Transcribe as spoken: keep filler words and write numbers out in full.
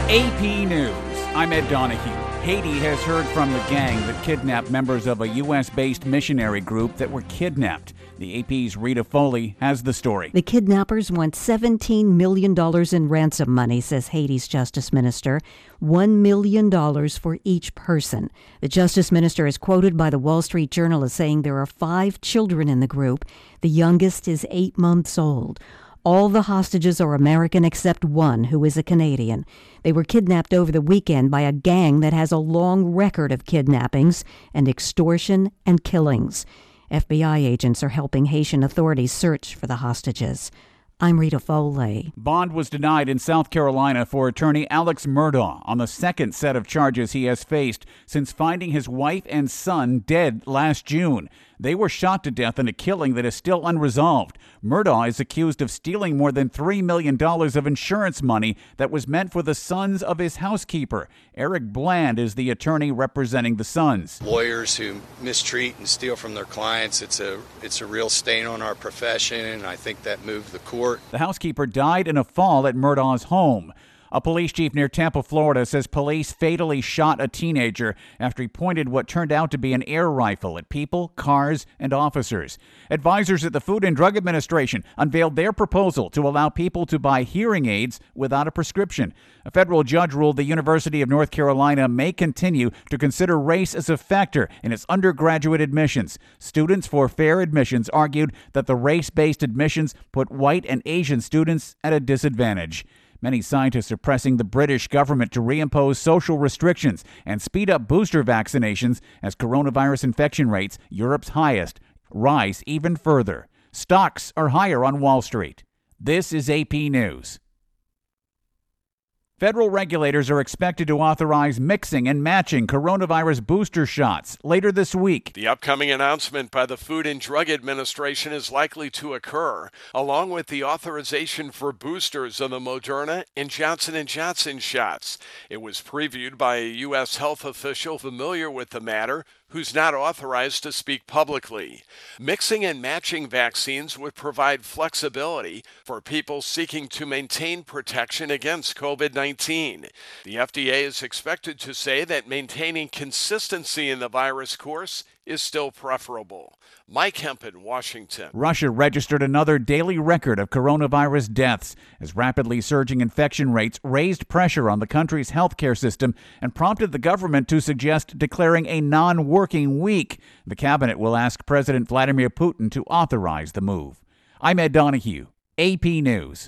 A P News. I'm Ed Donahue. Haiti has heard from the gang that kidnapped members of a U S-based missionary group that were kidnapped. The A P's Rita Foley has the story. The kidnappers want seventeen million dollars in ransom money, says Haiti's justice minister. one million dollars for each person. The justice minister is quoted by the Wall Street Journal as saying there are five children in the group. The youngest is eight months old. All the hostages are American except one, who is a Canadian. They were kidnapped over the weekend by a gang that has a long record of kidnappings and extortion and killings. F B I agents are helping Haitian authorities search for the hostages. I'm Rita Foley. Bond was denied in South Carolina for attorney Alex Murdaugh on the second set of charges he has faced since finding his wife and son dead last June. They were shot to death in a killing that is still unresolved. Murdaugh is accused of stealing more than three million dollars of insurance money that was meant for the sons of his housekeeper. Eric Bland is the attorney representing the sons. Lawyers who mistreat and steal from their clients, it's a it's a real stain on our profession, and I think that moved the court. The housekeeper died in a fall at Murdaugh's home. A police chief near Tampa, Florida, says police fatally shot a teenager after he pointed what turned out to be an air rifle at people, cars, and officers. Advisors at the Food and Drug Administration unveiled their proposal to allow people to buy hearing aids without a prescription. A federal judge ruled the University of North Carolina may continue to consider race as a factor in its undergraduate admissions. Students for Fair Admissions argued that the race-based admissions put white and Asian students at a disadvantage. Many scientists are pressing the British government to reimpose social restrictions and speed up booster vaccinations as coronavirus infection rates, Europe's highest, rise even further. Stocks are higher on Wall Street. This is A P News. Federal regulators are expected to authorize mixing and matching coronavirus booster shots later this week. The upcoming announcement by the Food and Drug Administration is likely to occur, along with the authorization for boosters of the Moderna and Johnson and Johnson shots. It was previewed by a U S health official familiar with the matter, who's not authorized to speak publicly. Mixing and matching vaccines would provide flexibility for people seeking to maintain protection against covid nineteen. The F D A is expected to say that maintaining consistency in the virus course is still preferable. Mike Hempen, Washington. Russia registered another daily record of coronavirus deaths as rapidly surging infection rates raised pressure on the country's healthcare system and prompted the government to suggest declaring a non-working week. The cabinet will ask President Vladimir Putin to authorize the move. I'm Ed Donahue, A P News.